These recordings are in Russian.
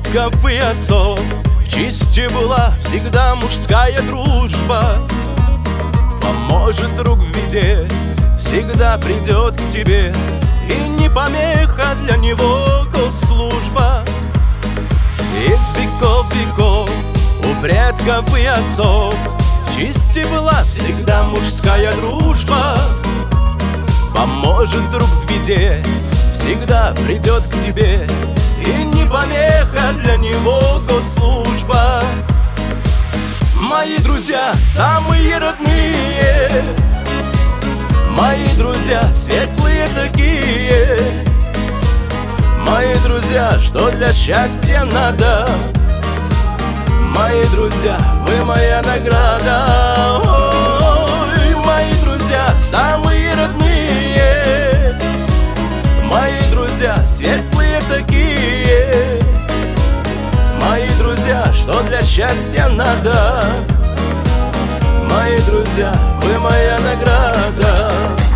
предков и отцов в чести была всегда мужская дружба. Поможет друг в беде, всегда придет к тебе, и не помеха для него госслужба. Из веков у предков и отцов в чести была всегда мужская дружба. Поможет друг в беде, всегда придет к тебе, и не помеха для него госслужба. Мои друзья самые родные, мои друзья светлые такие, мои друзья, что для счастья надо. Мои друзья, вы моя награда. Ой, мои друзья самые родные, мои друзья светлые такие, мои друзья, что для счастья надо. Мои друзья, вы моя награда.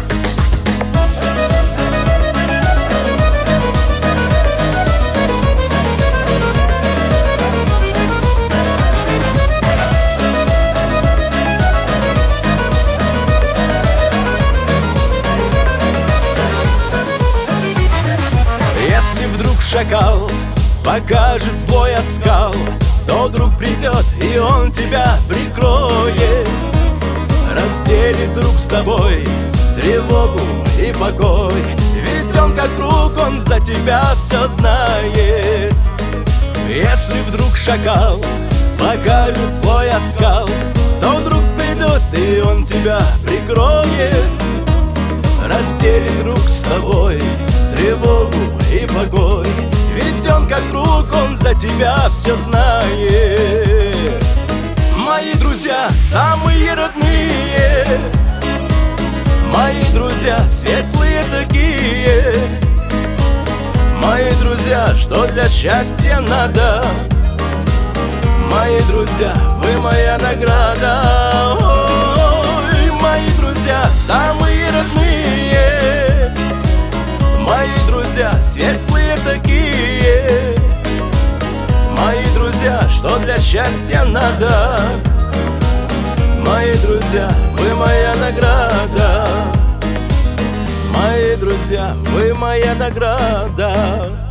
Если вдруг шакал покажет злой оскал, то друг придет, и он тебя прикроет, разделит друг с тобой тревогу и покой. Ведь он как друг, он за тебя все знает. Если вдруг шакал покажет злой оскал, то друг придет, и он тебя прикроет, разделит друг с тобой тревогу и покой. Ведь он как друг, он за тебя все знает. Мои друзья самые родные, мои друзья светлые такие, мои друзья, что для счастья надо. Мои друзья, вы моя награда. Ой, мои друзья самые родные, мои друзья светлые такие, мои друзья, что для счастья надо. Мои друзья, вы моя награда. Мои друзья, вы моя награда.